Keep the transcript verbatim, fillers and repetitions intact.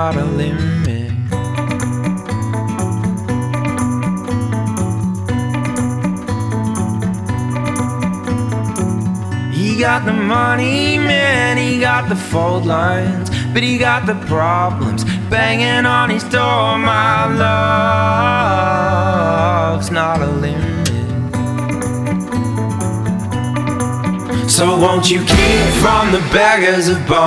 not a limit. He got the money, man, he got the fault lines, but he got the problems banging on his door. My love's not a limit. So won't you keep from the beggars of bone?